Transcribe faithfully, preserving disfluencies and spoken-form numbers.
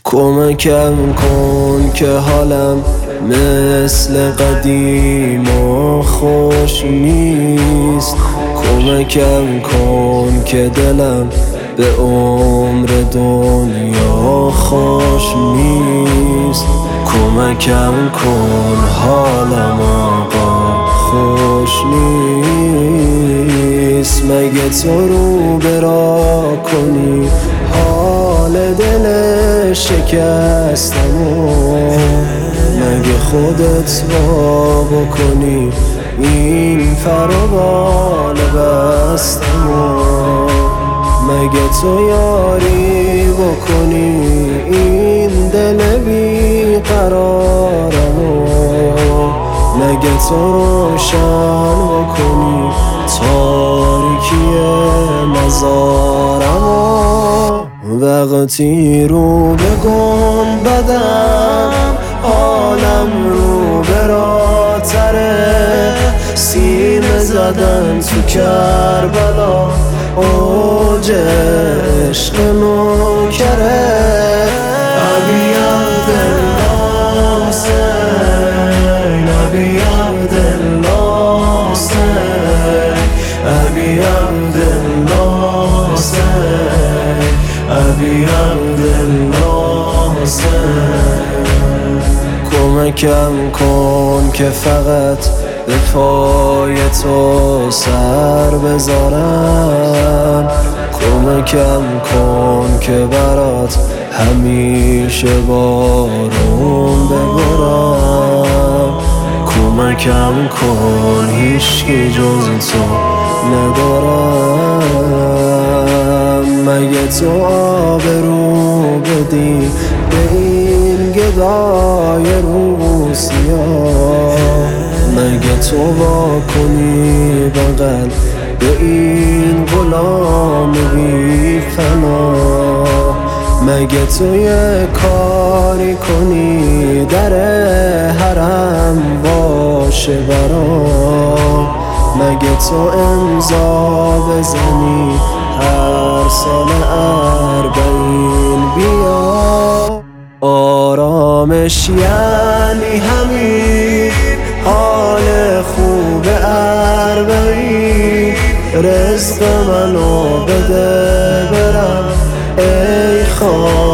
کمکم کن که حالم مثل قدیم و خوش نیست. کمکم کن که دلم به عمر دنیا خوش نیست. کمکم کن حالم آقا خوش نیست. مگه تو رو برا کنی حال دل شکستمو، مگه خودت وا بکنی این فروال بستمو، مگه تو یاری بکنی این دل بی قرارمو، مگه تو روشن بکنی تاریکی مزارمو. وقتی رو به گنبدم حالم رو براتره، سینه زدن تو کربلا اوج عشق نوکره. ابی عبدالله حسین، ابی عبدالله حسین، ابی عبدالله حسین، ابی عبدالله حسین. کمکم کن که فقط به پای تو سر بذارم. کمکم کن که برات همیشه بارون ببرم. کمکم کن هیچکی جز تو ندارم. مگه تو آبرو بدی به این گدای روسیا، مگه تو واکنی بغل به این غلام بی فنا، مگه تو یه کاری کنی در حرم باشه برام، مگه تو امضا بزنی هر سال اربعین بیا. آرامش یعنی همین حال خوب اربعین، رزق منو بده برم ای خدا.